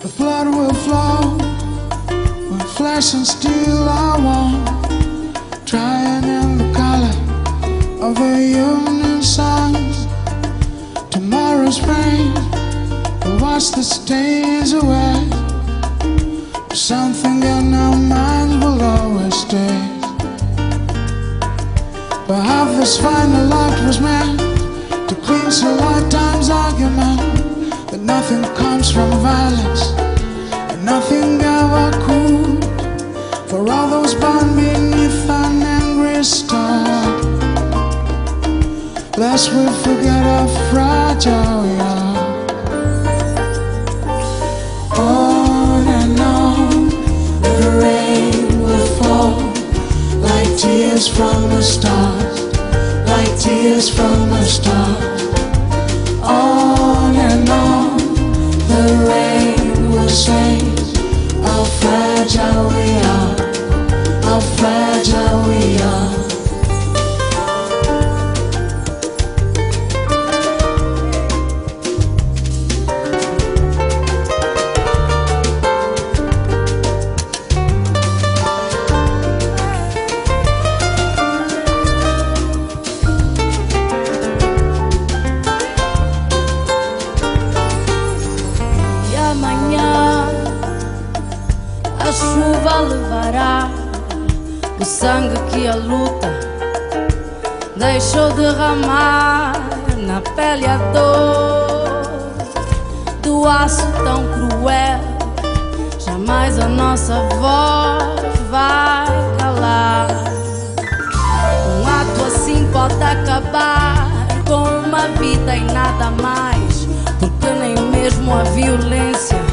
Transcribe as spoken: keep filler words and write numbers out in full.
The blood will flow with flesh and steel. I won't trying in the color of a evening sun. Tomorrow's rain will wash the stains away. Something in our minds will always stay. Perhaps this final act was meant to cleanse a lifetime's argument, that nothing comes from violence and nothing ever could. For all those born beneath an angry star, lest we forget how fragile we are. On and on, the rain will fall like tears from a star, like tears from a star. On and on, the rain will say how fragile we are, how fragile we are. A chuva levará o sangue que a luta deixou derramar na pele, a dor do aço tão cruel. Jamais a nossa voz vai calar. Um ato assim pode acabar com uma vida e nada mais, porque nem mesmo a violência